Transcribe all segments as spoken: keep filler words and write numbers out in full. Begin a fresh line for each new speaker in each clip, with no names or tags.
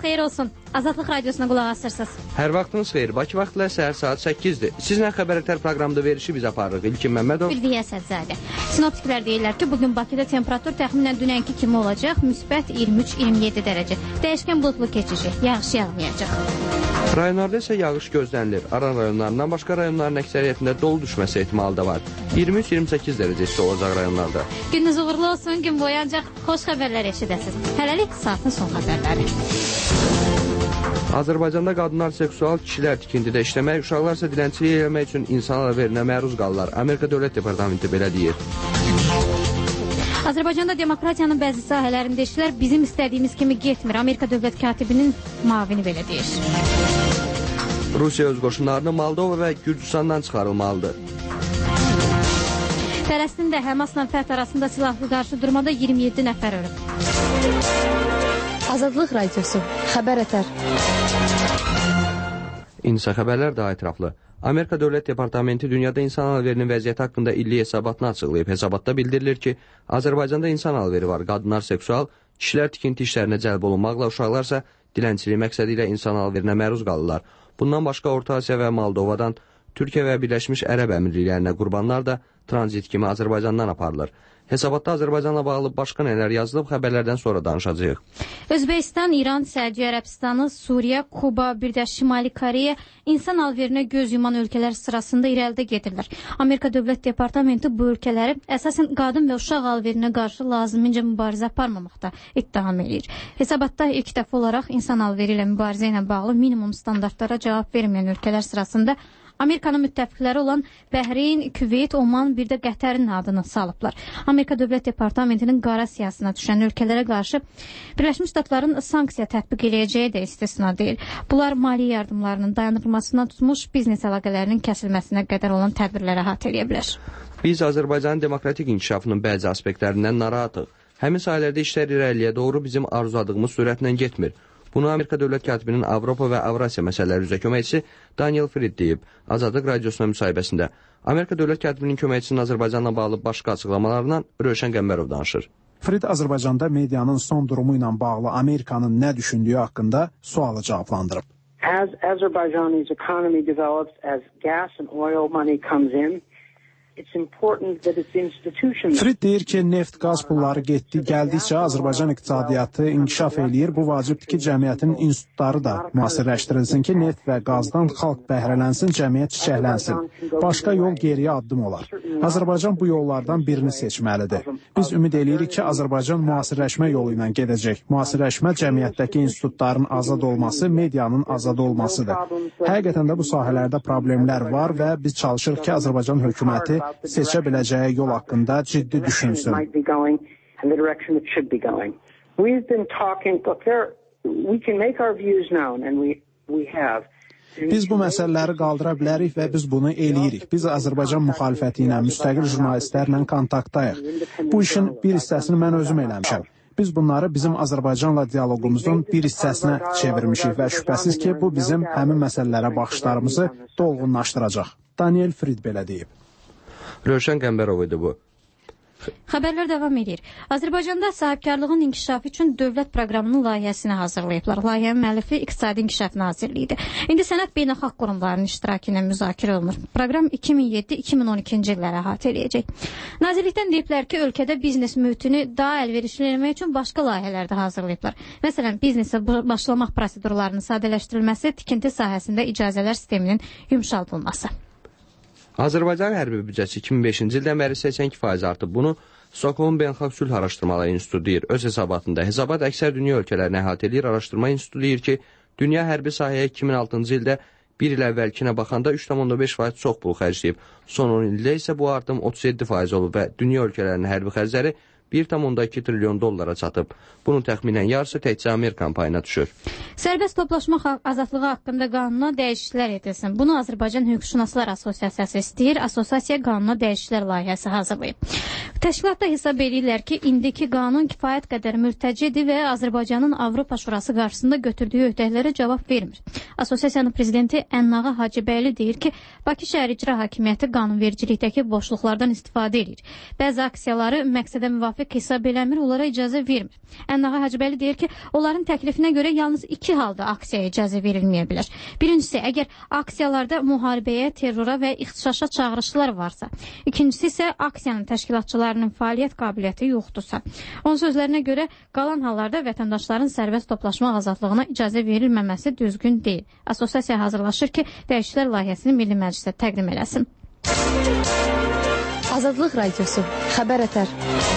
xeyir olsun. Azadlıq Radiosuna qulaq asırsınız.
Hər vaxtınız xeyir. Bakı vaxtla səhər saat səkkizdir. Sizlə Xəbər Ətər proqramda verişi biz aparırıq. İlkin Məmmədov.
Ülviyə Səbzadə. Sinoptiklər deyirlər ki, bugün Bakıda temperatur təxminən dünənki kimi olacaq. Müsbət iyirmi üç iyirmi yeddi dərəcə. Dəyişkən buludlu keçici. Yağış yağmayacaq.
Rayonlarda isə yağış gözlənilir. Aran rayonlarından başqa rayonların əksəriyyətində dolu düşməsi ehtimalı da var. iyirmi üç iyirmi səkkiz dərəcə isti olacaq rayonlarda.
Gününüz uğurlu olsun, gün boyu ancaq xoş xəbərlər eşidəsiniz. Hələlik saatın son xəbərləri.
Azərbaycanda qadınlar seksual, kişilər tikintidə işləmək, uşaqlar isə dilənçilik eləmək üçün insan alverinə məruz qalırlar. Amerika Dövlət Departamenti belə deyir.
Azərbaycanda demokratiyanın bəzi sahələrində işlər bizim istədiyimiz kimi getmir. Amerika Dövlət Katibinin mavini belə deyir.
Rusiya öz qoşunlarını Moldova və Gürcüstandan çıxarılmalıdır.
Fələstində Həmasla Fəth arasında silahlı qarşı durmada iyirmi yeddi nəfər ölüb. Azadlıq Radiosu, Xəbər Ətər.
İnsa xəbərlər daha ətraflı. Amerika Dövlət Departamenti dünyada insan alverinin vəziyyəti haqqında illik hesabatını açıqlayıb. Hesabatda bildirilir ki, Azərbaycanda insan alveri var. Qadınlar seksual, kişilər tikinti işlərinə cəlb olunmaqla, uşaqlar isə dilənçilik məqsədi ilə insan alverinə məruz qalırlar. Bundan başqa Orta Asiya və Moldovadan Türkiyə və Birləşmiş Ərəb Əmirliklərinə qurbanlar da tranzit kimi Azərbaycandan aparılır. Hesabatda Azərbaycanla bağlı başqa nələr yazılıb, xəbərlərdən sonra danışacağıq.
Özbəkistan, İran, Səudiyyə Ərəbistanı, Suriya, Kuba, bir də Şimali Koreya insan alverinə göz yuman ölkələr sırasında irəlidə gedirlər. Amerika Dövlət Departamenti bu ölkələri əsasən qadın və uşaq alverinə qarşı lazımincə mübarizə aparmamaqda ittiham edir. Hesabatda ilk dəfə olaraq insan alveri ilə mübarizə ilə bağlı minimum standartlara cavab verməyən ölkələr sırasında Amerikanın müttəfiqləri olan Bəhreyn, Küveyt, Oman, bir də Qətərin adını salıblar. Amerika Dövlət Departamentinin qara siyasına düşən ölkələrə qarşı Birləşmiş Ştatların sanksiya tətbiq eləyəcəyi də istisna deyil. Bunlar maliyyə yardımlarının dayanıqlasından tutmuş biznes əlaqələrinin kəsilməsinə qədər olan tədbirlərə əhatə edə bilər.
Biz Azərbaycanın demokratik inkişafının bəzi aspektlərindən narahatıq. Həmin sahələrdə işlər irəliyə doğru bizim arzuladığımız sürətlə getmir. Bunu Amerika Dövlət Katibinin Avropa və Avrasiya məsələləri üzrə köməkçisi Daniel Fried deyib Azadlıq Radiosuna müsahibəsində. Amerika Dövlət Katibinin köməkçisinin Azərbaycanla bağlı başqa açıqlamalarından Rövşən Qəmbərov danışır.
Fried Azərbaycanda medianın son durumu ilə bağlı Amerikanın nə düşündüyü haqqında sualı cavablandırıb.
As Azerbaijan's economy develops, as gas and oil money comes in,
Fried deyir ki, neft, qaz pulları getdi, gəldikcə Azərbaycan iqtisadiyyatı inkişaf eləyir. Bu vacibdir ki, cəmiyyətin institutları da müasirləşdirilsin ki, neft və qazdan xalq bəhrələnsin, cəmiyyət çiçəklənsin. Başqa yol geriyə addım olar. Azərbaycan bu yollardan birini seçməlidir. Biz ümid eləyirik ki, Azərbaycan müasirləşmə yolu ilə gedəcək. Müasirləşmə cəmiyyətdəki institutların azad olması, medianın azad olmasıdır. Həqiqətən də bu sahələrdə problemlər var və biz çalışırıq ki, Azərbaycan hökuməti seçə biləcəyi yol haqqında ciddi düşünsün. Biz bu məsələləri qaldıra bilərik və biz bunu eləyirik. Biz Azərbaycan müxalifəti ilə, müstəqil jurnalistlərlə kontaktdayıq. Bu işin bir hissəsini mən özüm eləmişəm. Biz bunları bizim Azərbaycanla dialoqumuzun bir hissəsinə çevirmişik və şübhəsiz ki, bu bizim həmin məsələlərə baxışlarımızı dolğunlaşdıracaq. Daniel Fried belə deyib.
Rövşən Qəmbərov idi bu.
Xəbərlər davam edir. Azərbaycanda sahibkarlığın inkişafı üçün dövlət proqramının layihəsini hazırlayıblar. Layihənin müəllifi İqtisadi İnkişaf Nazirliyidir. İndi sənəd beynəlxalq qurumlarının iştirakı ilə müzakirə olunur. Proqram iki min yeddi iki min on ikinci illərə əhatə eləyəcək. Nazirlikdən deyiblər ki, ölkədə biznes mühitini daha əlverişli etmək üçün başqa layihələr də hazırlayıblar. Məsələn, biznesə başlamaq prosedurlarının sadələşdirilməsi, tikinti sahəsində icazələr sisteminin yumşaldılması.
Azərbaycan hərbi büdcəsi iki min beşinci ildən bəri səksən iki faiz artıb. Bunu Stockholm Beynəlxalq Sülh Araşdırmaları İnstitutu deyir öz hesabatında. Hesabat əksər dünya ölkələrini əhatə edir. Araşdırma İnstitutu deyir ki, dünya hərbi sahəyə iki min altıncı ildə bir il əvvəlkinə baxanda üç tam beş faiz çox pul xərcləyib. Son on ildə isə bu artım otuz yeddi faiz olub və dünya ölkələrinin hərbi xərcləri bir tam iki trilyon dollara çatıb. Bunun təxminən yarısı təkcə Amerikan payına düşür.
Sərbəst toplaşma azadlığı haqqında qanuna dəyişikliklər edilsin. Bunu Azərbaycan Hüquqşünaslar Assosiasiyası istəyir. Assosiasiya qanuna dəyişikliklər layihəsi hazırlayıb. Təşkilatda hesab edirlər ki, indiki qanun kifayət qədər mürtəcidir və Azərbaycanın Avropa Şurası qarşısında götürdüyü öhdəliklərə cavab vermir. Assosiasiyanın prezidenti Ənnağı Hacıbəyli deyir ki, Bakı şəhər icra hakimiyyəti qanunvericilikdəki boşluqlardan istifadə edir. Bəzi aksiyaları məqsədə müvafiq hesab eləmir, onlara icazə vermir. Ənnağı Hacıbəyli deyir ki, onların təklifinə görə yalnız iki halda aksiyaya icazə verilməyə bilər. Birincisi, əgər aksiyalarda müharibəyə, terrora və ixtişaşa çağırışlar varsa. İkincisi isə aksiyanın təşkilatçılarının fəaliyyət qabiliyyəti yoxdursa. Onun sözlərinə görə qalan hallarda vətəndaşların sərbəst toplaşma azadlığına icazə verilməməsi düzgün deyil. Assosiasiya hazırlaşır ki, dəyişikliklər layihəsini Milli Məclisdə təqdim eləsin.
Azadlıq Radiosu, Xəbər Ətər.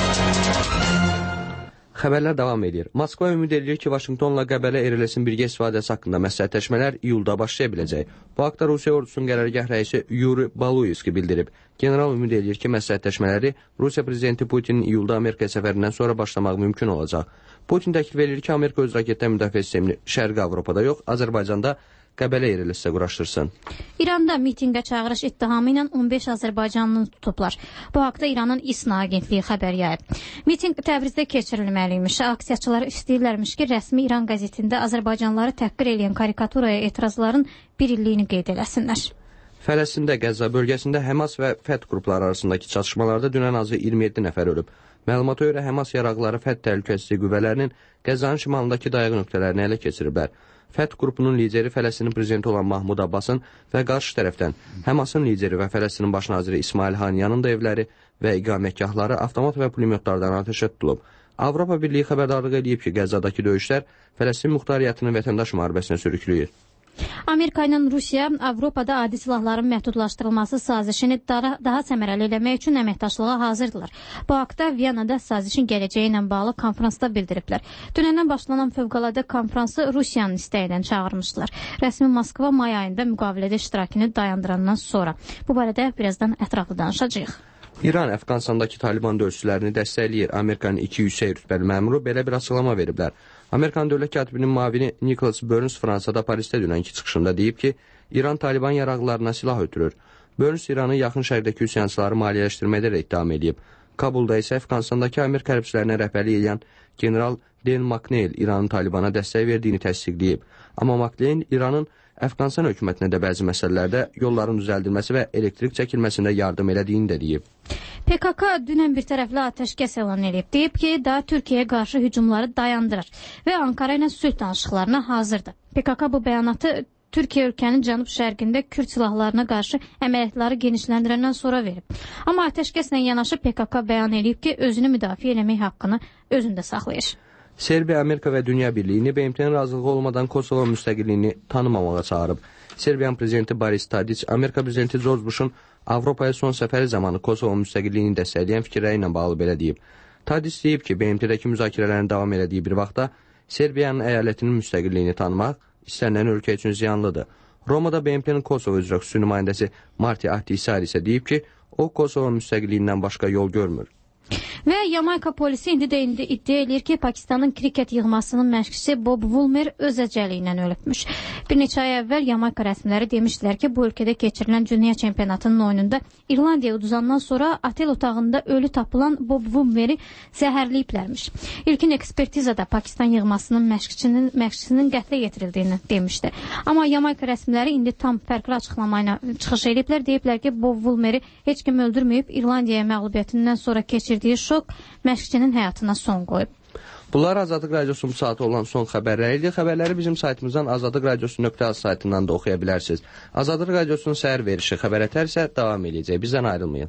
Xəbərlər davam edir. Moskva ümid edir ki, Vaşinqtonla Qəbələ Erelesin birgə istifadəsi haqqında məsləhətləşmələr iyulda başlaya biləcək. Bu haqda Rusiya ordusunun qərargah rəisi Yuri Baluyevski bildirib. General ümid edir ki, məsləhətləşmələri Rusiya prezidenti Putinin iyulda Amerika səfərindən sonra başlamaq mümkün olacaq. Putin təklif edir ki, Amerika öz raketdən müdafiə sistemini Şərqi Avropada yox, Azərbaycanda Qəbələ Erelisə quraşdırsın.
İranda mitinqə çağırış ittihamı ilə on beş azərbaycanlını tutublar. Bu haqda İranın İSNA agentliyi xəbər yayıb. Mitinq Təbrizdə keçirilməliymiş. Aksiyaçılar istəyirlərmiş ki, rəsmi İran qəzetində azərbaycanlıları təhqir edən karikaturaya etirazların bir illiyini qeyd eləsinlər.
Fələstində, Qəzza bölgəsində Həmas və Fəth qrupları arasındakı çatışmalarda dünən azı iyirmi yeddi nəfər ölüb. Məlumata görə Həmas yaraqları Fəth təhlükəsizlik qüvvələrinin Qəzzanın şimalındakı dayaq nöqtələrini ələ keçiriblər. Fəth qrupunun lideri Fələstinin prezidenti olan Mahmud Abbasın və qarşı tərəfdən Həmasın lideri və Fələstinin baş naziri İsmail Haniyanın da evləri və iqamətgahları avtomat və pulemyotlardan atəşə tutulub. Avropa Birliyi xəbərdarlıq edib ki, Qəzzadakı döyüşlər Fələstin muxtariyyətini vətəndaş müharibəsinə sürükləyir.
Amerika ilə Rusiya Avropada adi silahların məhdudlaşdırılması sazişini daha, daha səmərəli eləmək üçün əməkdaşlığa hazırdırlar. Bu haqda Viyanada sazişin gələcəyi ilə bağlı konferansda bildiriblər. Dünəndən başlanan fövqəladə konferansı Rusiyanın istəyi ilə çağırmışdılar. Rəsmi Moskva may ayında müqavilədə iştirakını dayandırandan sonra. Bu barədə birazdan ətraflı danışacağıq.
İran Əfqanistandakı Taliban döyüşçülərini dəstəkləyir. Amerikanın iki yüksək rütbəli məmuru belə bir açıqlama veriblər. Amerikan dövlət katibinin müavini Nicholas Burns Fransada Parisdə dünənki çıxışında deyib ki, İran Taliban yaraqlarına silah ötürür. Burns İranın yaxın şərqdəki üsyançıları maliyyələşdirməkdə də ittiham edib. Kabulda isə Əfqanistandakı Amerika hərbçilərinə rəhbərlik edən general Dan McNeil İranın Talibana dəstək verdiyini təsdiqləyib. Amma McNeil İranın Əfqanistan hökumətinə də bəzi məsələlərdə yolların düzəldilməsi və elektrik çəkilməsində yardım elədiyini də deyib.
P K K dünən bir tərəfli atəşkəs elan edib. Deyib ki, daha Türkiyəyə qarşı hücumları dayandırır və Ankara ilə sülh danışıqlarına hazırdır. P K K bu bəyanatı Türkiyə ölkənin cənub-şərqində Kürd silahlarına qarşı əməliyyatları genişləndirəndən sonra verib. Amma atəşkəslə yanaşı P K K bəyan edib ki, özünü müdafiə eləmək haqqını özündə saxlayır.
Serbiya, Amerika və Dünya Birliyini B M T-nin razılığı olmadan Kosovo müstəqilliyini tanımamağa çağırıb. Serbiyan prezidenti Boris Tadic, Amerika prezidenti George Bush'un Avropaya son səfəri zamanı Kosovo müstəqilliyini dəstəkləyən fikirləri ilə bağlı belə deyib. Tadic deyib ki, B M T-dəki müzakirələrin davam elədiyi bir vaxtda Serbiyanın əyalətinin müstəqilliyini tanımaq istənilən ölkə üçün ziyanlıdır. Romada B M T-nin Kosovo üzrə xüsusi nümayəndəsi Marti Ahtisaari isə deyib ki, o Kosovo müstəqilliyindən başqa yol görmür.
Və Yamayka polisi indi də indi iddia edir ki, Pakistanın kriket yığmasının məşqçisi Bob Woolmer öz əcəli ilə ölübmüş. Bir neçə ay əvvəl Yamayka rəsmiləri demişdilər ki, bu ölkədə keçirilən dünya çempionatının oyununda İrlandiyaya uduzandan sonra otel otağında ölü tapılan Bob Woolmeri zəhərləyiblərmiş. İlkin ekspertizada Pakistan yığmasının məşqçisinin, məşqçisinin qətlə yetirildiğini demişdi. Amma Yamayka rəsmiləri indi tam fərqli açıqlamayla çıxış ediblər. Deyiblər ki, Bob Woolmeri heç kim öldürməyib, İrlandiyaya məğlubiyyətindən sonra keçirdiyi şok məşqçinin həyatına son qoyub.
Bunlar Azadlıq Radiosunun saati olan son xəbərləri idi. Xəbərləri bizim saytımızdan azadlıq radiosu nöqtə az saytından da oxuya bilərsiniz. Azadlıq Radiosunun səhər verişi Xəbər Ətər isə davam edəcək. Bizdən ayrılmayın.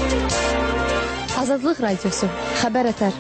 Azadlıq Radiosu, Xəbər Ətər.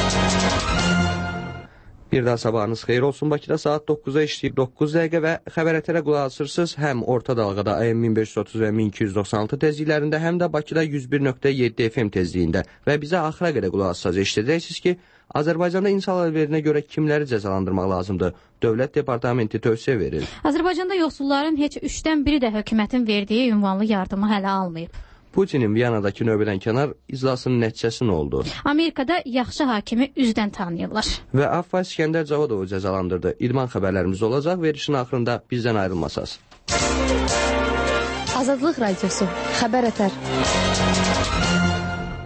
Bir daha sabahınız xeyir olsun. Bakıda saat dokkuza işləyib doqquz dəqiqə və Xəbər Ətərə qulaq asırsınız. Həm orta dalğada A M min beş yüz otuz və min iki yüz doxsan altı tezliklərində, həm də Bakıda yüz bir nöqtə yeddi F M tezliyində və bizə axıra qədər qulaq asacaq eşidəcəksiniz ki, Azərbaycanda insan alverinə görə kimləri cəzalandırmaq lazımdır? Dövlət Departamenti tövsiyə verir.
Azərbaycanda yoxsulların heç üçdən biri də hökumətin verdiyi ünvanlı yardımı hələ almayıb.
Putinin Viyanadakı növbədən kənar iclasının nəticəsi nə oldu?
Amerikada yaxşı hakimi üzdən tanıyırlar.
Və Affa İskəndər Cavadovu cəzalandırdı. İdman xəbərlərimiz olacaq. Verişin axırında bizdən ayrılmasaz.
Azadlıq Radiosu, Xəbər Ətər.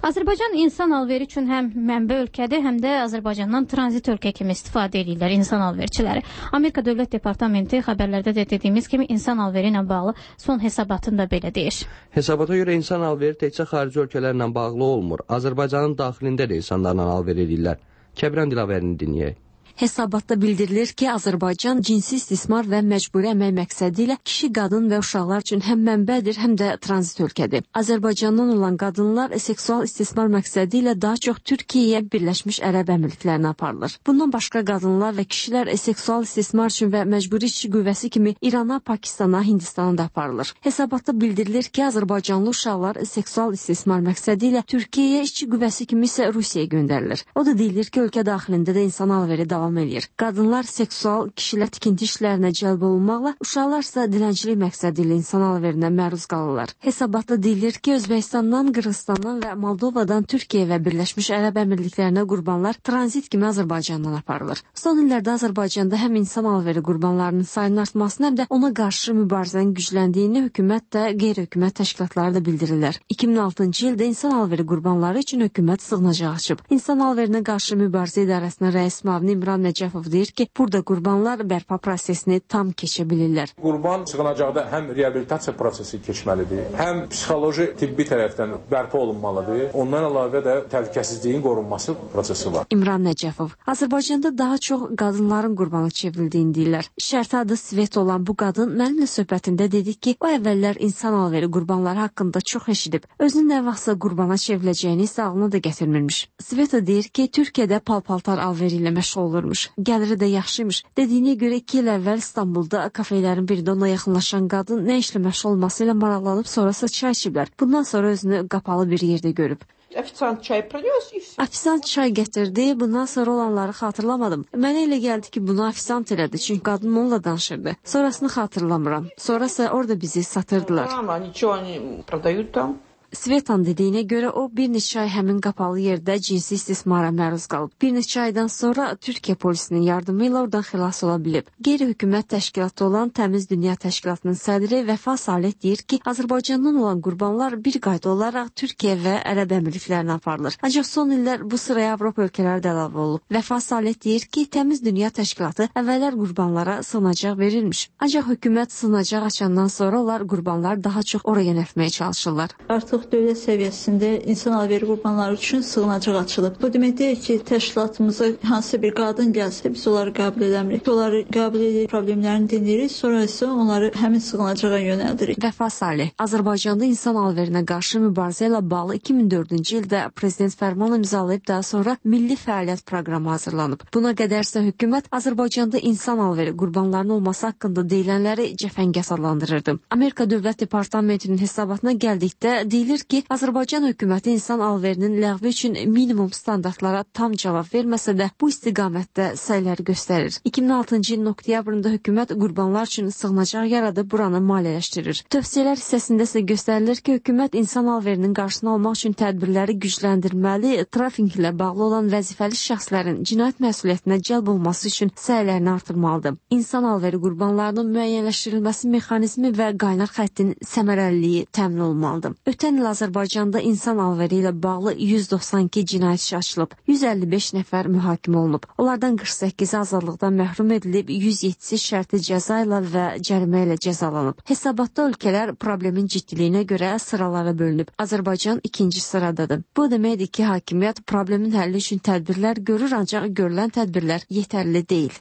Azərbaycan insan alveri üçün həm mənbə ölkədir, həm də Azərbaycandan tranzit ölkə kimi istifadə edirlər insan alverçiləri. Amerika Dövlət Departamenti xəbərlərdə də dediyimiz kimi insan alveri ilə bağlı son hesabatını da belə deyir.
Hesabata görə insan alveri təkcə xarici ölkələrlə bağlı olmur. Azərbaycanın daxilində də insanlarla alver edirlər. Kəbran Dilaverini dinləyək.
Hesabatda bildirilir ki, Azərbaycan cinsi istismar və məcburi əmək məqsədi ilə kişi, qadın və uşaqlar üçün həm mənbədir, həm də tranzit ölkədir. Azərbaycandan olan qadınlar seksual istismar məqsədi ilə daha çox Türkiyəyə, Birləşmiş Ərəb Əmirliklərinə aparılır. Bundan başqa qadınlar və kişilər seksual istismar üçün və məcburi işçi qüvvəsi kimi İrana, Pakistana, Hindistana da aparılır. Hesabatda bildirilir ki, Azərbaycanlı uşaqlar seksual istismar məqsədi ilə Türkiyəyə, işçi qüvvəsi kimi isə Rusiyaya göndərilir. O da deyilir ki, ölkə daxilində də insan alveri davam edir. Qadınlar seksual, kişilər tikinti işlərinə cəlb olunmaqla, uşaqlar isə dilənçilik məqsədi ilə insan alverinə məruz qalırlar. Hesabatda deyilir ki, Özbəkistandan, Qırğızstandan və Moldovadan Türkiyə və Birləşmiş Ərəb Əmirliklərinə qurbanlar tranzit kimi Azərbaycandan aparılır. Son illərdə Azərbaycanda həm insan alveri qurbanlarının sayının artmasını, həm də ona qarşı mübarizənin gücləndiyini hökumət də, qeyri-hökumət təşkilatları da bildirirlər. iki min altıncı ildə insan alveri qurbanları üçün hökumət sığınacaq açıb. İnsan alverinə qarşı mübarizə idarəsinin rəis müavini İmran Nəcəfov deyir ki, burada qurbanlar bərpa prosesini tam keçə bilirlər.
Qurban sığınacaqda həm reabilitasiya prosesi keçməlidir, həm psixoloji, tibbi tərəfdən bərpa olunmalıdır. Ondan əlavə də təhlükəsizliyin qorunması prosesi var.
İmran Nəcəfov Azərbaycanda daha çox qadınların qurbana çevrildiyini deyirlər. Şərti adı Svet olan bu qadın mənimlə söhbətində dedi ki, o əvvəllər insan alveri qurbanları haqqında çox eşidib, özünün nə vaxtsa qurbana çevriləcəyini isə ağlına da gətirmirmiş. Sveta deyir ki, Türkiyədə pal-paltar alveri ilə məşğul olurmuş. Gəliri də yaxşıymış. Dediyinə görə iki il əvvəl İstanbulda kafelerin birində ona yaxınlaşan qadın nə işlə məşğul olması ilə maraqlanıb sonrası çay içiblər. Bundan sonra özünü qapalı bir yerdə görüb.
Ofisant çay принес и все.
Ofisant çay gətirdi. Bundan sonra olanları xatırlamadım. Mənə elə gəldi ki, bunu ofisant elədi. Çünki qadın onunla danışırdı. Sonrasını xatırlamıram. Sonrası orada bizi satırdılar.
Nичего не продают там.
Svetan dediyinə görə o bir neçə ay həmin qapalı yerdə cinsi istismara məruz qalıb. Bir neçə aydan sonra Türkiyə polisinin yardımı ilə oradan xilas ola bilib. Qeyri-hökumət təşkilatı olan Təmiz Dünya Təşkilatının sədri Vəfa Saleh deyir ki, Azərbaycandan olan qurbanlar bir qayda olaraq Türkiyə və Ərəb Əmirliklərinə aparılır. Ancaq son illər bu sıraya Avropa ölkələri də əlavə olub. Vəfa Saleh deyir ki, Təmiz Dünya Təşkilatı əvvəllər qurbanlara sığınacaq verilmiş. Ancaq hökumət sığınacaq açandan sonra onlar qurbanlar daha çox oraya yönəltməyə çalışırlar.
Artıq dövlət səviyyəsində insan alveri qurbanları üçün sığınacaq açılıb. Bu demək deyil ki, təşkilatımıza hansısa bir qadın gəlsə, biz onları qəbul edəmirik. Onları qəbul edib problemlərini dinləyirik, sonra isə onları həmin sığınacağa yönəldirik.
Vəfa Saleh Azərbaycanda insan alverinə qarşı mübarizə ilə bağlı iki min dördüncü ildə prezident fərman imzalayıb, daha sonra milli fəaliyyət proqramı hazırlanıb. Buna qədər isə hökumət Azərbaycanda insan alveri qurbanlarının olması haqqında deyilənləri cəfəngiyat adlandırırdı. Amerika Dövlət Departamentinin hesabatına gəldikdə deyilir ki, Azərbaycan hökuməti insan alverinin ləğvi üçün minimum standartlara tam cavab verməsə də bu istiqamətdə səylər göstərir. iki min altıncı ilin oktyabrında hökumət qurbanlar üçün sığınacaq yaradıb buranı maliyyələşdirir. Tövsiyələr hissəsində isə göstərilir ki, hökumət insan alverinin qarşısını almaq üçün tədbirləri gücləndirməli, trafik ilə bağlı olan vəzifəli şəxslərin cinayət məsuliyyətinə cəlb olması üçün səylərini artırmalıdır. İnsan alveri qurbanlarının müəyyənləşdirilməsi mexanizmi və qaynar xəttin səmərəliliyi təmin olmalıdır. Ötən il Azərbaycanda insan alveri ilə bağlı yüz doxsan iki cinayət işi açılıb, yüz əlli beş nəfər mühakimə olunub. Onlardan qırx səkkizi azadlıqdan məhrum edilib, yüz yeddisi şərti cəza ilə və cərimə ilə cəzalanıb. Hesabatda ölkələr problemin ciddiliyinə görə sıralara bölünüb. Azərbaycan ikinci sıradadır. Bu deməkdir ki, hakimiyyət problemin həlli üçün tədbirlər görür, ancaq görülən tədbirlər yetərli deyil.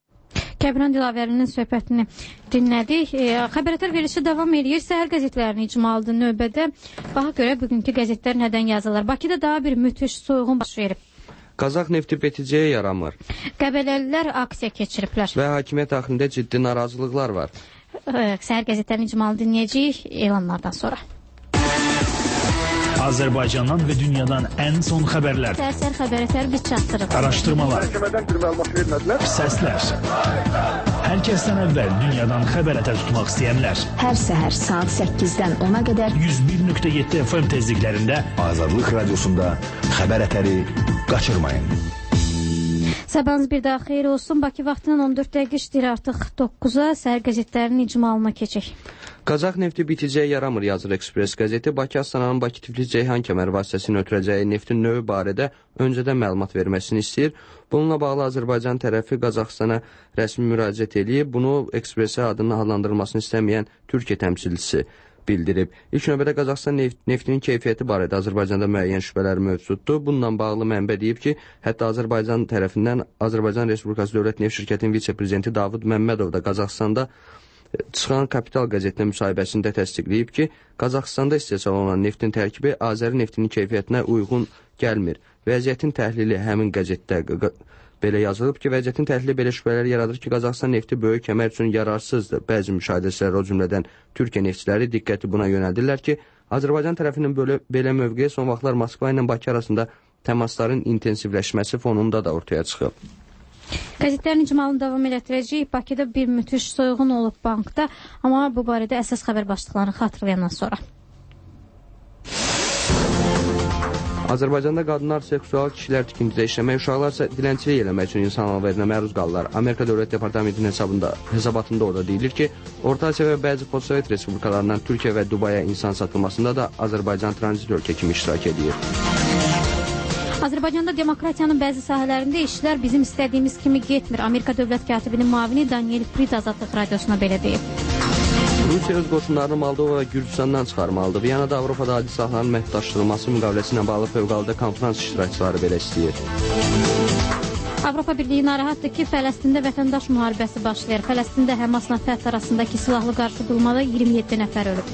Kəbran Dilaverinin söhbətini dinlədik. E, xəbərətər verilişi davam edir. Səhər qəzetlərini icmalıdır növbədə. Baxa görə bugünkü qəzetlər nədən yazırlar? Bakıda daha bir müthiş soyğun baş verib.
Qazax nefti BTC-yə yaramır.
Qəbələlilər aksiya keçiriblər.
Və hakimiyyət daxilində ciddi narazılıqlar var.
E, səhər qəzetlərini icmalı dinləyəcəyik elanlardan sonra.
Azərbaycandan və dünyadan ən son xəbərlər.
Səhər xəbərətər biz çatdırıb.
Araşdırmalar.
Məhkəmədən bir məlumat vermədilər.
Səslər. Hər kəsdən əvvəl dünyadan xəbərətər tutmaq istəyənlər.
Hər səhər saat səkkizdən ona qədər
yüz bir nöqtə yeddi F M tezliklərində
Azadlıq Radiosunda xəbərətəri qaçırmayın.
Sabahınız bir daha xeyir olsun. Bakı vaxtının on dörd dəqiqə işləyir artıq doqquza. Səhər qəzetlərinin icmalına keçək.
Qazax nefti biticiyə yaramır, yazır Ekspres qəzeti. Bakı Astananın Bakı-Tiflis-Ceyhan kəmər vasitəsini ötürəcəyi neftin növü barədə öncədən məlumat verməsini istəyir. Bununla bağlı Azərbaycan tərəfi Qazaxstana rəsmi müraciət edib. Bunu Ekspresə adının adlandırılmasını istəməyən Türkiyə təmsilçisi bildirib. İlk növbədə Qazaxstan neft, neftinin keyfiyyəti barədə Azərbaycanda müəyyən şübhələr mövcuddur. Bununla bağlı mənbə deyib ki, hətta Azərbaycan tərəfindən Azərbaycan Respublikası Dövlət Neft Şirkətinin vitse-prezidenti Davud Məmmədov da Qazaxstanda çıxan Kapital qəzetinə müsahibəsində təsdiqləyib ki, Qazaxstanda istehsal olunan neftin tərkibi Azəri neftinin keyfiyyətinə uyğun gəlmir. Vəziyyətin təhlili həmin qəzetdə belə yazılıb ki, vəziyyətin təhlili belə şübhələr yaradır ki, Qazaxstan nefti böyük kəmər üçün yararsızdır. Bəzi müşahidəçilər, o cümlədən Türkiyə neftçiləri diqqəti buna yönəldirlər ki, Azərbaycan tərəfinin belə, belə mövqeyi son vaxtlar Moskva ilə Bakı arasında təmasların intensivləşməsi fonunda da ortaya çıxıb.
Qəzetlərin icmalını davam elətdirəcəyik. Bakıda bir müthiş soyğun olub bankda, amma bu barədə əsas xəbər başlıqlarını xatırlayandan sonra.
Azərbaycanda qadınlar seksual, kişilər tikintidə işləmək, uşaqlar isə dilənçilik eləmək üçün insan alverinə məruz qalırlar. Amerika Dövlət Departamentinin hesabında, hesabatında orada deyilir ki, Orta Asiya və bəzi postsovet respublikalarından Türkiyə və Dubaya insan satılmasında da Azərbaycan tranzit ölkə kimi iştirak edir.
Azərbaycanda demokratiyanın bəzi sahələrində işlər bizim istədiyimiz kimi getmir. Amerika Dövlət Katibinin müavini Daniel Frid Azadlıq Radiosuna belə deyib.
Rusiya öz qoşunlarını Moldova və Gürcüstandan çıxarmalıdır. Viyanada Avropada adi silahların məhdudlaşdırılması müqaviləsi ilə bağlı fövqəladə konferans iştirakçıları belə istəyir.
Avropa Birliyi narahatdır ki, Fələstində vətəndaş müharibəsi başlayır. Fələstində Həmasla Fəth arasındakı silahlı qarşıdurmada iyirmi yeddi nəfər ölüb.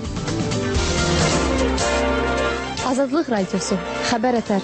Azadlıq Radiosu, Xəbər Ətər.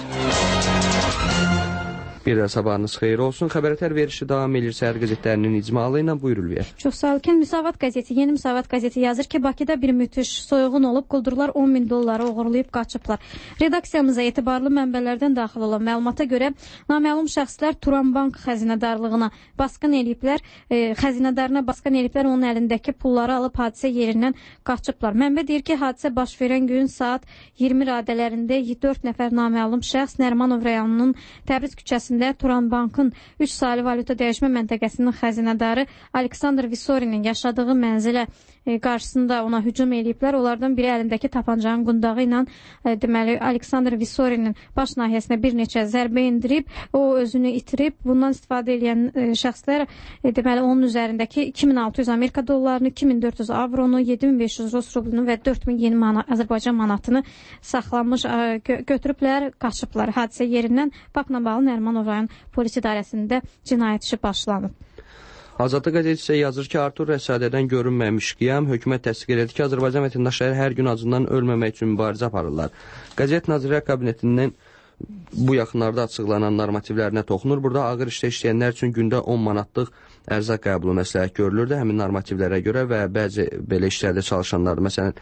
Bir də sabahınız xeyir olsun. Xəbərətər verişi davam edir səhər qəzetlərinin icmalı ilə. Buyur Ülviyə.
Çox sağ olun. Müsavat qəzeti, Yeni Müsavat qəzeti yazır ki, Bakıda bir müthiş soyğun olub, quldurlar on min dolları oğurlayıb qaçıblar. Redaksiyamıza etibarlı mənbələrdən daxil olan məlumata görə naməlum şəxslər Turan Bank xəzinədarlığına basqın eləyiblər, e, xəzinədarına basqın eləyiblər, onun əlindəki pulları alıb hadisə yerindən qaçıblar. Mənbə deyir ki, hadisə baş verən gün saat iyirmi radələrində dörd nəfər naməlum şəxs Nərimanov rayonunun Təbriz küçəsində Turan Bankın üç saylı valyuta dəyişmə məntəqəsinin xəzinədarı Aleksandr Visorinin yaşadığı mənzilə e, qarşısında ona hücum eləyiblər. Onlardan biri əlindəki tapancanın qundağı ilə e, deməli Aleksandr Visorinin baş nahiyəsinə bir neçə zərbə endirib, o özünü itirib. Bundan istifadə edən e, şəxslər e, deməli onun üzərindəki iki min altı yüz Amerika dollarını, iki min dörd yüz avronu, yeddi min beş yüz Rus rublunu və dörd min yeni mana, Azərbaycan manatını saxlanmış, e, gö götürüblər, qaçıblar. Hadisə yerindən Bakla bağlı Nərimanov rayon polis idarəsində cinayət işi başlanıb.
Azadlıq qəzeti isə yazır ki, Artur Rəsadədən görünməmiş qiyam hökumət təsdiq edir ki, Azərbaycan vətəndaşları hər gün acından ölməmək üçün mübarizə aparırlar. Qəzet Nazirlər Kabinetinin bu yaxınlarda açıqlanan normativlərinə toxunur. Burada ağır işdə işləyənlər üçün gündə on manatlıq ərzaq qəbulu məsləhət görülürdü həmin normativlərə görə və bəzi belə işlərdə çalışanlar, məsələn,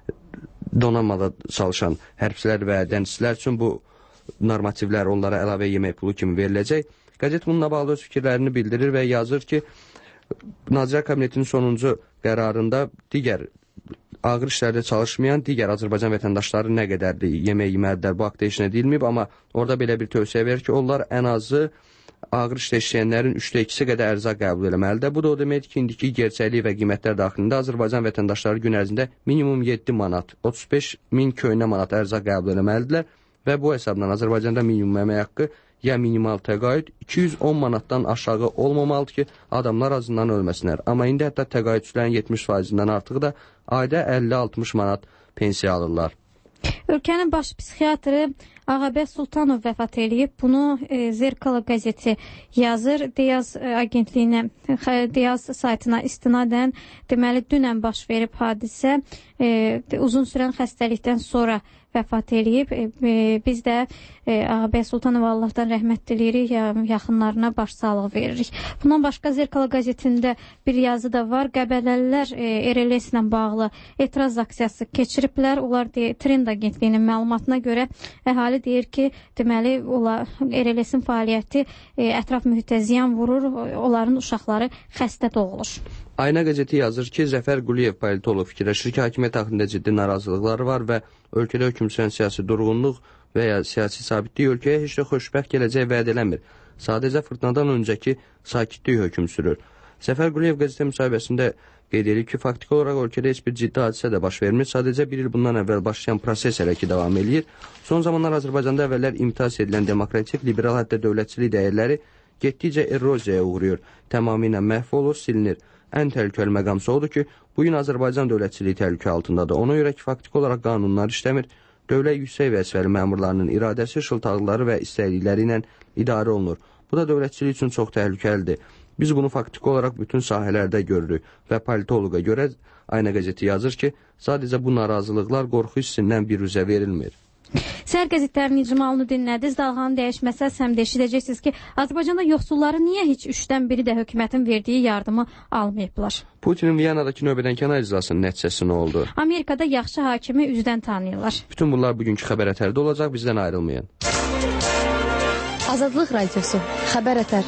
donanmada çalışan hərbçilər və dənizçilər üçün bu normativlər onlara əlavə yemək pulu kimi veriləcək. Qəzet bununla bağlı öz fikirlərini bildirir və yazır ki, Nazirlər Kabinetinin sonuncu qərarında digər ağır işlərdə çalışmayan digər Azərbaycan vətəndaşları nə qədərdir yemək yeməlidirlər, bu haqda heç nə deyilməyib, amma orada belə bir tövsiyə verir ki, onlar ən azı ağır işlə işləyənlərin üçdə ikisi qədər ərzaq qəbul eləməlidir. Bu da o deməkdir ki, indiki gerçəklik və qiymətlər daxilində Azərbaycan vətəndaşları gün ərzində minimum yeddi manat, otuz beş min köynə manat ərzaq qəbul eləməlidirlər və bu hesabdan Azərbaycanda minimum əmək haqqı ya minimal təqaüd iki yüz on manatdan aşağı olmamalıdır ki, adamlar azından ölməsinlər. Amma indi hətta təqaüdçülərin yetmiş faizindən artığı da ayda əlli altmış manat pensiya alırlar.
Ölkənin baş psixiatrı Ağabey Sultanov vəfat eləyib. Bunu e, Zerkala qəzeti yazır. Deyaz e, agentliyinə, Deyaz saytına istinadən deməli dünən baş verib hadisə. E, uzun sürən xəstəlikdən sonra vəfat eləyib. E, e, biz də e, Ağabey Sultanov Allahdan rəhmət diləyirik, ya, yaxınlarına başsağlığı veririk. Bundan başqa Zerkala qəzetində bir yazı da var. Qəbələlilər e, R L S ilə bağlı etiraz aksiyası keçiriblər. Onlar de, Trend agentliyinin məlumatına görə əhali deyir ki, deməli R L S-in fəaliyyəti e, ətraf mühitə ziyan vurur, onların uşaqları xəstə doğulur.
Ayna qəzeti yazır ki, Zəfər Quliyev politolog fikirləşir ki, hakimiyyət haqqında ciddi narazılıqları var və ölkədə hökm sürən siyasi durğunluq və ya siyasi sabitlik ölkəyə heç də xoşbəxt gələcək vəd eləmir. Sadəcə fırtınadan öncəki sakitlik hökm sürür. Səfər Quliyev qəzetə müsahibəsində qeyd edib ki, faktiki olaraq ölkədə heç bir ciddi hadisə də baş vermir. Sadəcə bir il bundan əvvəl başlayan proses hələ ki davam edir. Son zamanlar Azərbaycanda əvvəllər imitasiya edilən demokratik, liberal, hətta dövlətçilik dəyərləri getdikcə eroziyaya uğrayır. Tamamilə məhv olur, silinir. Ən təhlükəli məqamsa odur ki, bugün Azərbaycan dövlətçiliyi təhlükə altındadır. Ona görə ki, faktiki olaraq qanunlar işləmir. Dövlət yüksək vəzifəli məmurlarının iradəsi, şıltaqları və istəklikləri ilə idarə olunur. Bu da dövlətçilik üçün çox təhlükəlidir. Biz bunu faktiki olaraq bütün sahələrdə görürük və politoloqa görə Ayna qəzeti yazır ki, sadəcə bu narazılıqlar qorxu hissindən bir üzə verilmir.
Səhər qəzetlərinin icmalını dinlədiniz. Dalğanın dəyişməsə səmdə eşidəcəksiniz ki, Azərbaycanda yoxsulları niyə heç üçdən biri də hökumətin verdiyi yardımı almayıblar?
Putinin Viyanadakı növbədənkənar iclasının nəticəsi nə oldu?
Amerikada yaxşı hakimi üzdən tanıyırlar.
Bütün bunlar bugünkü xəbər ətərdə olacaq, bizdən ayrılmayın.
Azadlıq Radiosu, Xəbər Ətər.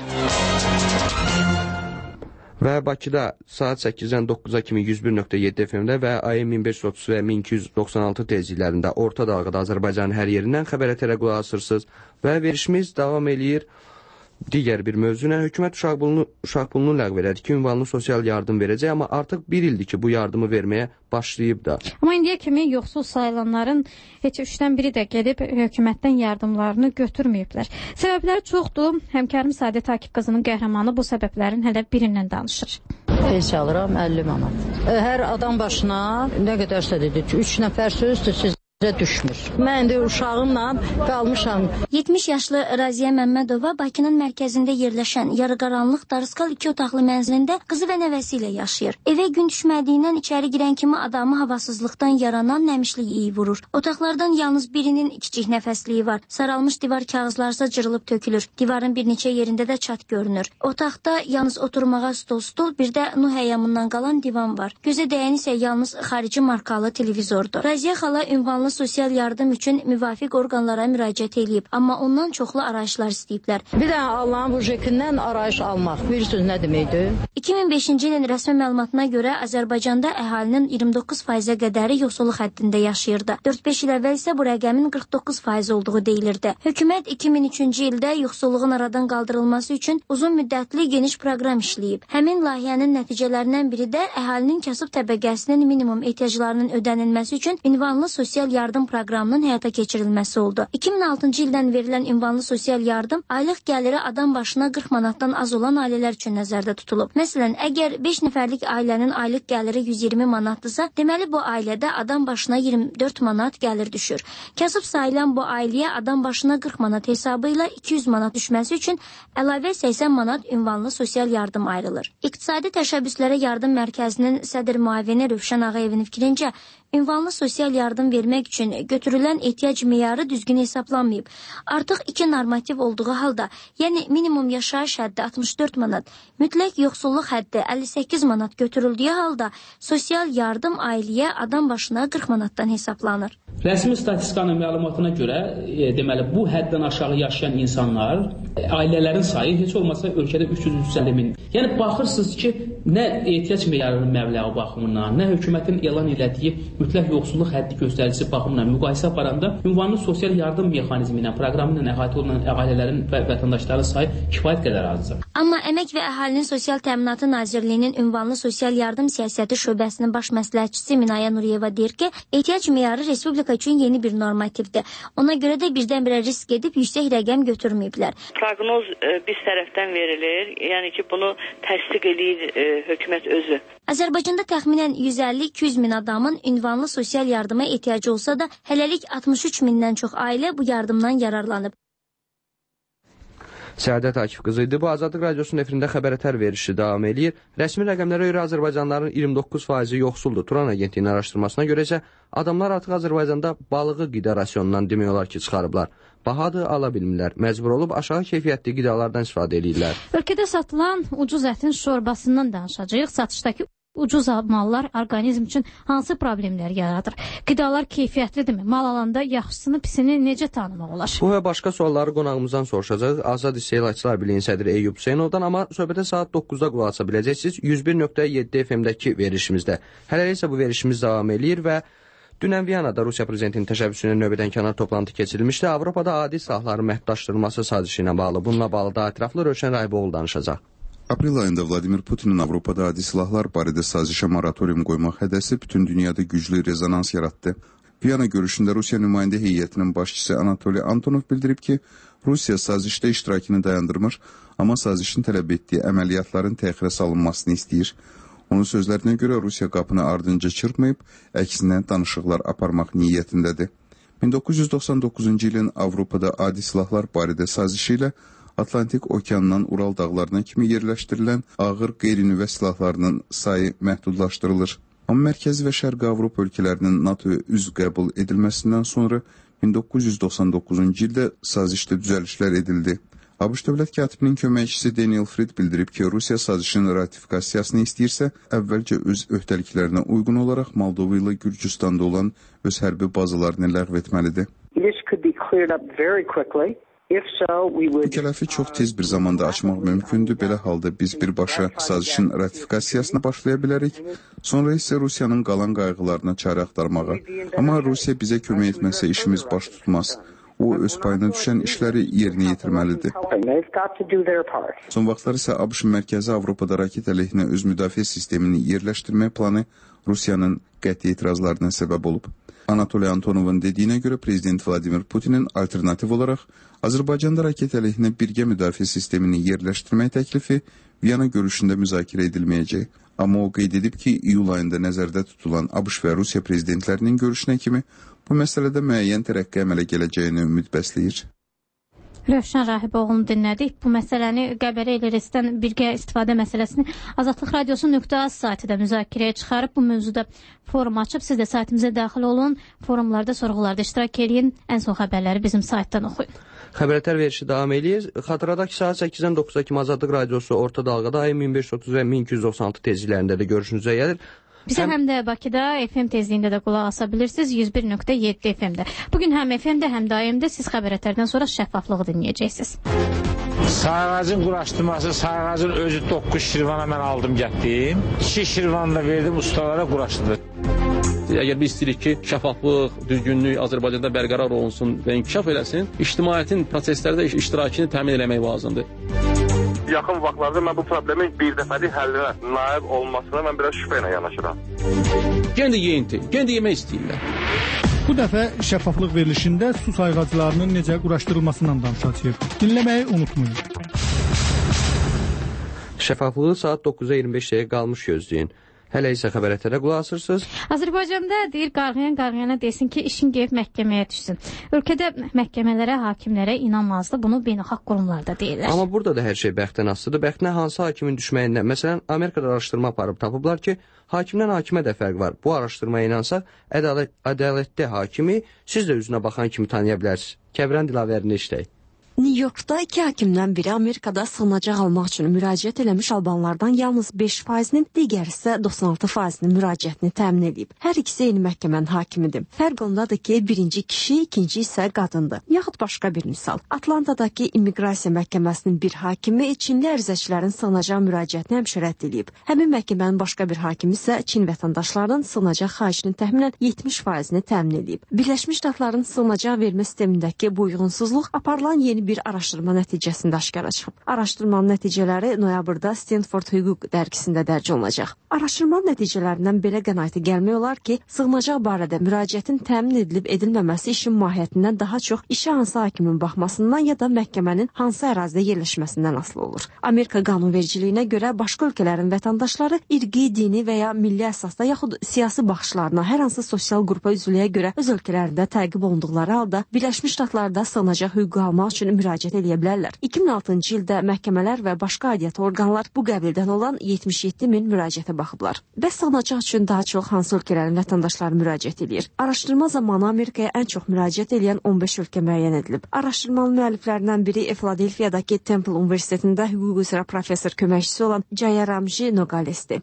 Və Bakıda saat səkkizdən doqquza kimi yüz bir nöqtə yeddi F M-də və A M min beş yüz otuz və min iki yüz doxsan altı tezliklərində orta dalğada Azərbaycanın hər yerindən xəbər ətərə qulaq asırsınız və verişimiz davam eləyir. Digər bir mövzuna hökumət uşaq pulunu, uşaq pulunu ləğv elədi ki, ünvanlı sosial yardım verəcək, amma artıq bir ildir ki, bu yardımı verməyə başlayıb da.
Amma indiyə kimi yoxsul sayılanların heç üçdən biri də gedib hökumətdən yardımlarını götürməyiblər. Səbəbləri çoxdur. Həmkarım Səadət Akif qızının qəhrəmanı bu səbəblərin hələ birindən danışır.
Pensiya alıram əlli manat. Hər adam başına nə qədərsə dedi ki, üç nəfər sözdür, siz düşmür. Mən də uşağımla qalmışam.
yetmiş yaşlı Raziyə Məmmədova Bakının mərkəzində yerləşən yarıqaranlıq Darıskal iki otaqlı mənzilində qızı və nəvəsi ilə yaşayır. Evə gün düşmədiyindən içəri girən kimi adamı havasızlıqdan yaranan nəmişlik iyi vurur. Otaqlardan yalnız birinin kiçik nəfəsliyi var. Saralmış divar kağızlarsa cırılıb tökülür. Divarın bir neçə yerində də çat görünür. Otaqda yalnız oturmağa stol-stol, bir də Nuh həyamından qalan divan var. Gözə dəyən isə yalnız xarici markalı televizordur. Raziyə xala ünvanlı sosial yardım üçün müvafiq orqanlara müraciət edib, amma ondan çoxlu arayışlar istəyiblər.
Bir də Allahın bujetindən arayış almaq, bilirsiniz nə deməkdir?
iki min beşinci ilin rəsmi məlumatına görə Azərbaycanda əhalinin iyirmi doqquz faizə qədəri yoxsulluq həddində yaşayırdı. dörd beş il əvvəl isə bu rəqəmin qırx doqquz faiz olduğu deyilirdi. Hökumət iki min üçüncü ildə yoxsulluğun aradan qaldırılması üçün uzun müddətli geniş proqram işləyib. Həmin layihənin nəticələrindən biri də əhalinin kasıb təbəqəsinin minimum ehtiyaclarının ödənilməsi üçün ünvanlı sosial yardım proqramının həyata keçirilməsi oldu. iki min altıncı ildən verilən ünvanlı sosial yardım aylıq gəliri adam başına qırx manatdan az olan ailələr üçün nəzərdə tutulub. Məsələn, əgər beş nəfərlik ailənin aylıq gəliri yüz iyirmi manatdırsa, deməli bu ailədə adam başına iyirmi dörd manat gəlir düşür. Kasıb sayılan bu ailəyə adam başına qırx manat hesabı ilə iki yüz manat düşməsi üçün əlavə səksən manat ünvanlı sosial yardım ayrılır. İqtisadi Təşəbbüslərə Yardım Mərkəzinin sədr müavini Rövşən Ağayevin fikrincə, ünvanlı sosial yardım vermək üçün götürülən ehtiyac meyarı düzgün hesablanmayıb. Artıq iki normativ olduğu halda, yəni minimum yaşayış həddi altmış dörd manat, mütləq yoxsulluq həddi əlli səkkiz manat götürüldüyü halda sosial yardım ailəyə adam başına qırx manatdan hesablanır.
Rəsmi statistikanın məlumatına görə, e, deməli, bu həddən aşağı yaşayan insanlar, e, ailələrin sayı heç olmasa ölkədə üç yüz üç yüz əlli min. Yəni, baxırsınız ki, nə ehtiyac meyarının məbləği baxımından, nə hökumətin elan elədiyi mütləq yoxsulluq həddi göstəricisi baxımından müqayisə aparanda ünvanlı sosial yardım mexanizmi ilə, proqramı ilə əhatə olunan ailələrin və vətəndaşların sayı kifayət qədər azdır.
Amma Əmək və Əhalinin Sosial Təminatı Nazirliyinin ünvanlı sosial yardım siyasəti şöbəsinin baş məsləhətçisi Minaya Nuriyeva deyir ki, ehtiyac meyarı respublika üçün yeni bir normativdir. Ona görə də birdən-birə risk edib yüksək rəqəm götürməyiblər.
Proqnoz e, biz tərəfdən verilir, yəni ki, bunu təsdiq edir e, hökumət özü.
Azərbaycanda təxminən yüz əlli iki yüz min adamın ünvanlı sosial yardıma ehtiyacı olsa da, hələlik altmış üç mindən çox ailə bu yardımdan yararlanıb.
Səadət Akif qızı idi. Bu Azadlıq Radiosunun efirində xəbər ətər verişi davam edir. Rəsmi rəqəmlərə görə Azərbaycanlıların iyirmi doqquz faizi yoxsuldur. Turan Agentliyinin araşdırmasına görə isə adamlar artıq Azərbaycanda balığı qida rasionundan demək olar ki, çıxarıblar. Bahadır, ala bilmirlər. Məcbur olub aşağı keyfiyyətli qidalardan istifadə edirlər.
Ölkədə satılan ucuz ətin şorbasından danışacağıq. Satışdakı ucuz mallar orqanizm üçün hansı problemlər yaradır? Qidalar keyfiyyətlidirmi? Mal alanda yaxşısını, pisini necə tanımaq olar?
Bu və başqa sualları qonağımızdan soruşacağıq. Azad İstehlakçılar Birliyinin sədri Eyyub Hüseynovdan, amma söhbətə saat doqquzda qulaq asa biləcəksiniz yüz bir nöqtə yeddi F M-dəki verişimizdə. Hələlik isə bu verişimiz davam edir və dünən Viyanada Rusiya prezidentinin təşəbbüsünün növbədənkənar toplantı keçirilmişdi. Avropada adi silahların məhdudlaşdırılması sazişi ilə bağlı. Bununla bağlı da ətraflı Rövşən Rayboğlu danışacaq.
Aprel ayında Vladimir Putinin Avropada adi silahlar barədə sazişə moratorium qoymaq hədəsi bütün dünyada güclü rezonans yaratdı. Viyana görüşündə Rusiya nümayəndə heyətinin başçısı Anatoliy Antonov bildirib ki, Rusiya sazişdə iştirakını dayandırmır, amma sazişin tələb etdiyi əməliyyatların təxirə salınmasını istəyir. Onun sözlərinə görə Rusiya qapını ardınca çırpmayıb, əksinə danışıqlar aparmaq niyyətindədir. min doqquz yüz doxsan doqquzuncu ilin Avropada adi silahlar barədə sazişi ilə Atlantik okeanından Ural dağlarına kimi yerləşdirilən ağır qeyri-nüvə silahlarının sayı məhdudlaşdırılır. Amma Mərkəzi və Şərqi Avropa ölkələrinin NATOya üz qəbul edilməsindən sonra min doqquz yüz doxsan doqquzuncu ildə sazişdə düzəlişlər edildi. ABŞ dövlət katibinin köməkçisi Daniel Fried bildirib ki, Rusiya sazişinin ratifikasiyasını istəyirsə, əvvəlcə öz öhdəliklərinə uyğun olaraq Moldova ilə Gürcüstanda olan öz hərbi bazalarını ləğv etməlidir. Bu kələfi çox tez bir zamanda açmaq mümkündür. Belə halda biz birbaşa sazişin ratifikasiyasına başlaya bilərik. Sonra isə Rusiyanın qalan qayğılarına çarə axtarmağa. Amma Rusiya bizə kömək etməsə işimiz baş tutmaz. O, öz payına düşən işləri yerinə yetirməlidir. Son vaxtlar isə ABŞ Mərkəzi Avropada raket əleyhinə öz müdafiə sistemini yerləşdirmək planı Rusiyanın qəti etirazlarına səbəb olub. Anatoliy Antonovun dediyinə görə Prezident Vladimir Putinin alternativ olaraq Azərbaycanda raket əleyhinə birgə müdafiə sistemini yerləşdirmək təklifi Viyana görüşündə müzakirə edilməyəcək. Amma o qeyd edib ki, iyul ayında nəzərdə tutulan ABŞ və Rusiya prezidentlərinin görüşünə kimi bu məsələdə müəyyən tərəqqi əmələ gələcəyini ümid bəsləyir.
Rövşən Rahiboğlu'nu dinlədik. Bu məsələni Qəbələ ilə Resdən birgə istifadə məsələsini Azadlıq Radiosu nöqtə az saytı da müzakirəyə çıxarıb. Bu mövzuda forum açıb. Siz də saytımıza daxil olun. Forumlarda, sorğularda iştirak edin. Ən son xəbərləri bizim saytdan oxuyun.
Xəbərlər verişi davam edir. Xatırladaq ki, saat səkkizdən doqquza kimi Azadlıq Radiosu orta dalğada ayın min beş yüz otuz və min iki yüz doxsan altı tezliklərində də görüşünüzə gəlir.
Bizə həm, həm də Bakıda F M tezliyində də qulaq asa bilirsiniz. yüz bir nöqtə yeddi F M-də. Bugün həm F M-də, həm də A M-də siz xəbərətlərdən sonra şəffaflığı dinləyəcəksiniz.
Sayğacın quraşdırması, sayğacın özü doqquz şirvana mən aldım, getdim. iki şirvan da verdim ustalara quraşdırdı.
Əgər biz istəyirik ki, şəffaflıq, düzgünlük Azərbaycanda bərqərar olunsun və inkişaf eləsin, ictimaiyyətin proseslərdə iştirakını təmin eləmək lazımdır.
Yaxın vaxtlarda mən bu problemin bir dəfəlik həllinə naib olmasına mən biraz şübhə ilə yanaşıram.
Gen də yeyinti, gen də yemək istəyirlər.
Bu dəfə şəffaflıq verilişində su sayğaclarının necə quraşdırılmasından danışacağıq. Dinləməyi unutmayın.
Şəffaflığı saat doqquza iyirmi beş dəqiqə qalmış gözləyin. Hələ isə xəbərətlərə qulaq asırsınız.
Azərbaycanda deyir, qarğıyan qarğıyana desin ki, işin gəlib məhkəməyə düşsün. Ölkədə məhkəmələrə, hakimlərə inanmazdı. Bunu beynəlxalq qurumlarda deyirlər.
Amma burada da hər şey bəxtdən asılıdır. Bəxtinə hansı hakimin düşməyindən? Məsələn, Amerikada araşdırma aparıb tapıblar ki, hakimdən hakimə də fərq var. Bu araşdırmaya inansaq, ədalət, ədalətli hakimi siz də üzünə baxan kimi tanıya bilərsiniz. Kəbran Dilavərini işləyik.
New Yorkda iki hakimdən biri Amerikada sığınacaq almaq üçün müraciət eləmiş albanlardan yalnız beş faizinin, digəri isə doxsan altı faizinin müraciətini təmin edib. Hər ikisi eyni məhkəmənin hakimidir. Fərq ondadır ki, birinci kişi, ikinci isə qadındır. Yaxud başqa bir misal. Atlantadakı immiqrasiya məhkəməsinin bir hakimi Çinli ərizəçilərin sığınacaq müraciətini həmişə rədd edib. Həmin məhkəmənin başqa bir hakimi isə Çin vətəndaşlarının sığınacaq xahişinin təxminən yetmiş faizini təmin edib. Birləşmiş Ştatların sığınacaq vermə sistemindəki bu uyğunsuzluq aparılan yeni bir araşdırma nəticəsində aşkara çıxıb. Araşdırmanın nəticələri noyabrda Stanford Hüquq dərgisində dərc olunacaq. Araşdırmanın nəticələrindən belə qənaətə gəlmək olar ki, sığınacaq barədə müraciətin təmin edilib edilməməsi işin mahiyyətindən daha çox işə hansı hakimin baxmasından ya da məhkəmənin hansı ərazidə yerləşməsindən asılı olur. Amerika qanunvericiliyinə görə başqa ölkələrin vətəndaşları irqi, dini və ya milli əsasda yaxud siyasi baxışlarına hər hansı sosial qrupa üzvlüyə görə öz ölkələrində təqib olunduqları halda Birləşmiş Ştatlarda sığınacaq hüququ almaq üçün müraciət edə bilərlər. iki min altıncı ildə məhkəmələr və başqa aidiyyatı orqanlar bu qəbildən olan yetmiş yeddi min müraciətə baxıblar. Bəs sığınacaq üçün daha çox hansı ölkələrin vətəndaşları müraciət edir? Araşdırma zamanı Amerikaya ən çox müraciət edən on beş ölkə müəyyən edilib. Araşdırmanın müəlliflərindən biri Filadelfiyadakı Temple Universitetində hüquq üzrə professor köməkçisi olan Jayaramji Nogales-dir.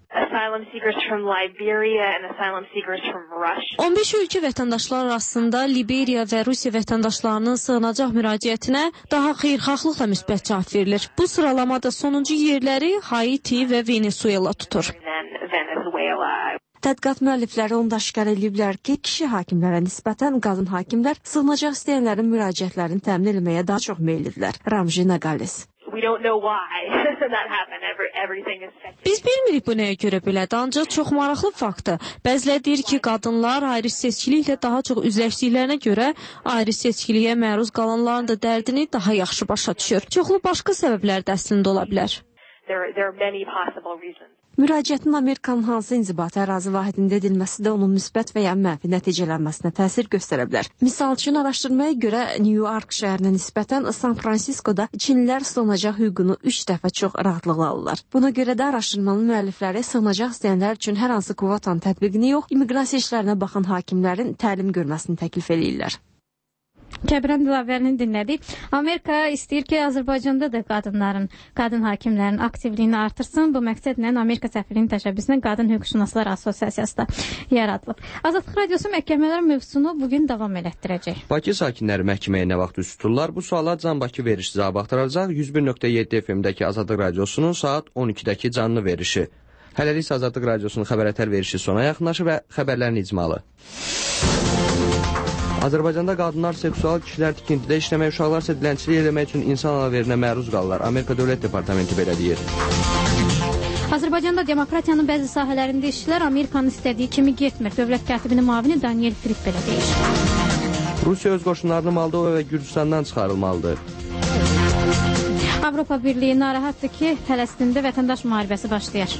on beş ölkə vətəndaşları arasında Liberiya və Rusiya vətəndaşlarının sığınacaq müraciətinə daha xeyirxahlıqla müsbət cavab verilir. Bu sıralamada sonuncu yerləri Haiti və Venezuela tutur.
Tədqiqat müəllifləri onu da aşkar ediblər ki, kişi hakimlərə nisbətən qadın hakimlər sığınacaq istəyənlərin müraciətlərini təmin etməyə daha çox meyillidirlər. Ramji Nogales.
we don't know why that happened. Every, everything is secular.
Biz bilmirik bu nəyə görə belədir, ancaq çox maraqlı faktdır. Bəziləri deyir ki, qadınlar ayrı seçkiliklə daha çox üzləşdiklərinə görə ayrı seçkiliyə məruz qalanların da dərdini daha yaxşı başa düşür. Çoxlu başqa səbəblər də əslində ola bilər.
There, there are many possible reasons.
Müraciətin Amerikanın hansı inzibati ərazi vahidində edilməsi də onun müsbət və ya mənfi nəticələnməsinə təsir göstərə bilər. Misal üçün, araşdırmaya görə New York şəhərinə nisbətən San Fransiskoda Çinlilər sığınacaq hüququnu üç dəfə çox rahatlıqla alırlar. Buna görə də araşdırmanın müəllifləri sığınacaq istəyənlər üçün hər hansı kvotanın tətbiqini yox, immiqrasiya işlərinə baxan hakimlərin təlim görməsini təklif edirlər.
Kəbirən Dilavərini dinlədik. Amerika istəyir ki, Azərbaycanda da qadınların, qadın hakimlərin aktivliyini artırsın. Bu məqsədlə Amerika səfirliyinin təşəbbüsünə Qadın Hüquqşünaslar Assosiasiyası da yaradılıb. Azadlıq Radiosu məhkəmələr mövzusunu bugün davam elətdirəcək.
Bakı sakinləri məhkəməyə nə vaxt üz tuturlar? Bu suala Can Bakı verişi cavab axtaracaq. yüz bir nöqtə yeddi F M-dəki Azadlıq Radiosunun saat on ikidəki canlı verişi. Hələlik Azadlıq Radiosunun xəbərətər verişi sona yaxınlaşır və xəbərlərin icmalı. Azərbaycanda qadınlar seksual, kişilər tikintidə işləmək, uşaqlar isə dilənçilik eləmək üçün insan alverinə məruz qalırlar. Amerika Dövlət Departamenti belə deyir.
Azərbaycanda demokratiyanın bəzi sahələrində işçilər Amerikanın istədiyi kimi getmir. Dövlət katibinin müavini Daniel Fripp belə deyir.
Rusiya öz qoşunlarını Moldova və Gürcüstandan çıxarılmalıdır.
Avropa Birliyi narahatdır ki, Fələstində vətəndaş müharibəsi başlayır.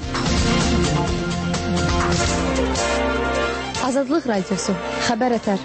Azadlıq Radiosu, xəbər ətər.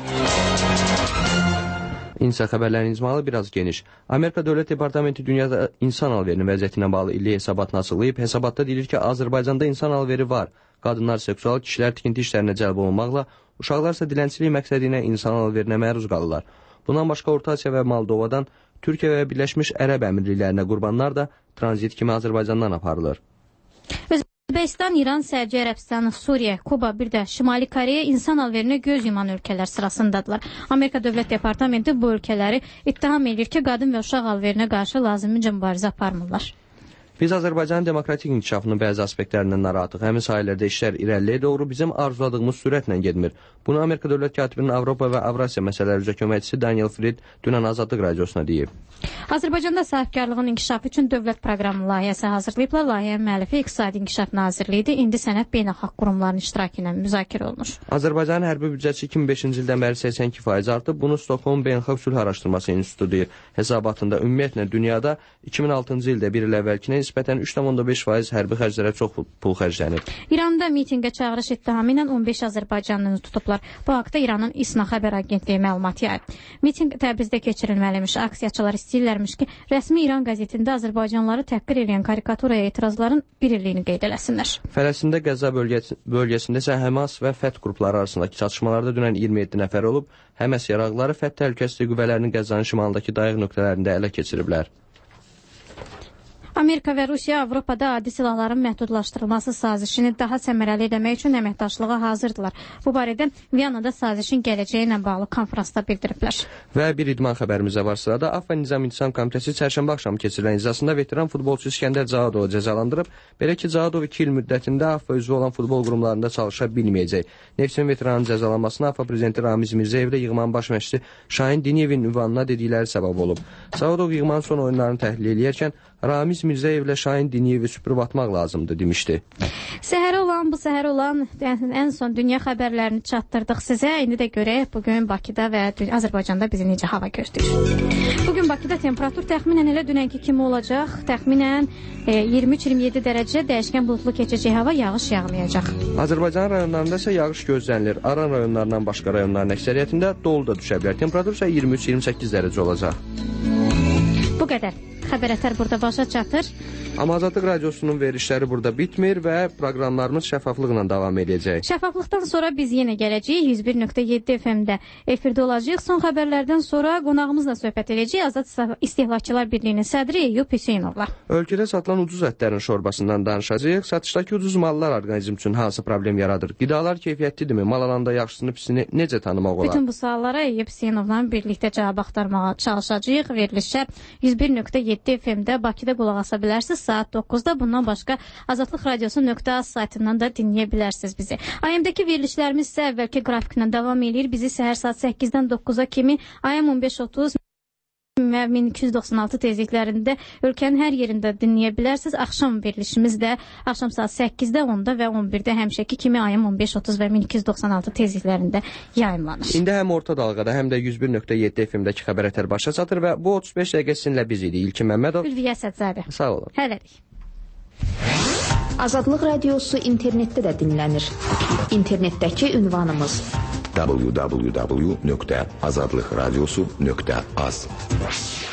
İnsa xəbərlərin icmalı biraz geniş. Amerika Dövlət Departamenti dünyada insan alverinin vəziyyətinə bağlı illik hesabatını açıqlayıb. Hesabatda deyilir ki, Azərbaycanda insan alveri var. Qadınlar seksual, kişilər tikinti işlərinə cəlb olunmaqla, uşaqlar isə dilənçilik məqsədi ilə insan alverinə məruz qalırlar. Bundan başqa Orta Asiya və Moldovadan Türkiyə və Birləşmiş Ərəb Əmirliklərinə qurbanlar da tranzit kimi Azərbaycandan aparılır.
Özbəkistan, İran, Səudiyyə Ərəbistanı, Suriya, Kuba, bir də Şimali Koreya insan alverinə göz yuman ölkələr sırasındadılar. Amerika Dövlət Departamenti bu ölkələri ittiham edir ki, qadın və uşaq alverinə qarşı lazımınca mübarizə aparmırlar.
Biz Azərbaycanın demokratik inkişafının bəzi aspektlərindən narahatıq. Həmin sahələrdə işlər irəliyə doğru bizim arzuladığımız sürətlə gedmir. Bunu Amerika Dövlət Katibinin Avropa və Avrasiya məsələləri üzrə köməkçisi Daniel Fripp dünən Azadlıq Radiosuna deyib.
Azərbaycanda sahibkarlığın inkişafı üçün dövlət proqramı layihəsi hazırlayıblar. Layihənin müəllifi İqtisadi İnkişaf Nazirliyi idi. İndi sənəd beynəlxalq qurumların iştirakı ilə müzakirə olunur.
Azərbaycanın hərbi büdcəsi iki min beşinci ildən bəri səksən iki faiz artıb. Bunu Stockholm Beynəlxalq Sülh Araşdırması İnstitutu deyir. Hesabatında ümumiyyətlə dünyada iki min altıncı ildə bir il əvvəlkinə nisbətən üç tam onda beş faiz hərbi xərclərə çox pul xərclənir.
İranda mitinqə çağırış ittihamı ilə on beş azərbaycanlını tutublar. Bu haqda İranın İSNA xəbər agentliyi məlumat yayıb. Mitinq Təbrizdə keçirilməlimiş. Aksiyaçılar istəyirlərmiş ki, rəsmi İran qəzetində Azərbaycanlıları təhqir edən karikaturaya etirazların bir illiyini qeyd eləsinlər.
Fələstində Qəzza bölgəsi, bölgəsində isə Həmas və Fət qrupları arasındakı çatışmalarda dünən iyirmi yeddi nəfər olub. Həmas yaraqları Fət təhlükəsizlik qüvvələrinin Qəzzanın şimalındakı dayaq nöqtələrində ələ keçiriblər.
Amerika və Rusiya Avropada adi silahların məhdudlaşdırılması sazişini daha səmərəli eləmək üçün əməkdaşlığa hazırdılar. Bu barədə Viyanada sazişin gələcəyi ilə bağlı konferansda bildiriblər.
Və bir idman xəbərimizə var sırada. Af və Nizam İntisam Komitəsi çərşənbə axşamı keçirilən iclasında veteran futbolçu İskəndər Cahadovu cəzalandırıb. Belə ki, Cahadov iki il müddətində Af və üzvü olan futbol qurumlarında çalışa bilməyəcək. Nefsin veteranın cəzalanmasına Af prezidenti Ramiz Mirzəyev ilə yığmanın baş məşqçisi Şahin Diniyevin ünvanına dedikləri səbəb olub. Cahadov yığmanın son oyunlarını təhlil edərkən Ramiz Mirzəyevlə Şahin Diniyevi süpürüb atmaq lazımdır demişdi.
Səhərə olan, bu səhər olan ən son dünya xəbərlərini çatdırdıq sizə. İndi də görək bugün Bakıda və Azərbaycanda bizi necə hava gözləyir. Bugün Bakıda temperatur təxminən elə dünənki kimi olacaq. Təxminən iyirmi üç iyirmi yeddi dərəcə dəyişkən buludlu keçəcək hava, yağış yağmayacaq.
Azərbaycan rayonlarında isə yağış gözlənilir. Aran rayonlarından başqa rayonların əksəriyyətində dolu da düşə bilər. Temperatur isə iyirmi üç iyirmi səkkiz dərəcə olacaq.
Bu qədər. Xəbərətər burada başa çatır.
Amma Azadlıq Radiosunun verişləri burada bitmir və proqramlarımız şəffaflıqla davam edəcək.
Şəffaflıqdan sonra biz yenə gələcəyik. yüz bir nöqtə yeddi F M-də efirdə olacağıq. Son xəbərlərdən sonra qonağımızla söhbət edəcəyik. Azad İstehlakçılar Birliyinin sədri Eyyub Hüseynovla.
Ölkədə satılan ucuz ətlərin şorbasından danışacağıq. Satışdakı ucuz mallar orqanizm üçün hansı problem yaradır? Qidalar keyfiyyətlidirmi? Mal alanda yaxşısını, pisini necə tanımaq olar?
Bütün bu suallara Eyyub Hüseynovla birlikdə cavab axtarmağa çalışacağıq. Verilişlər yüz bir nöqtə yeddi F M-də Bakıda qulaq asa bilərsiniz saat doqquzda. Bundan başqa Azadlıq Radiosu nöqtə az saytından da dinləyə bilərsiniz bizi. A M-dəki verilişlərimiz isə əvvəlki qrafiklə davam edir. Bizi səhər saat səkkizdən doqquza kimi A M on beş otuz və min iki yüz doxsan altı tezliklərində ölkənin hər yerində dinləyə bilərsiniz. Axşam verilişimiz də axşam saat səkkizdə, onda və on birdə həmişəki kimi ayın on beş otuz və min iki yüz doxsan altı tezliklərində yayımlanır.
İndi həm orta dalğada, həm də yüz bir nöqtə yeddi F M-dəki xəbər ətər başa çatır və bu otuz beş dəqiqə sizinlə biz idik. İlkin Məmmədov,
Ülviyə Əsədzadə.
Sağ olun.
Hələlik.
Azadlıq radiosu internetdə də dinlənir. İnternetdəki ünvanımız
w w w nöqtə azadlıqradiosu nöqtə az.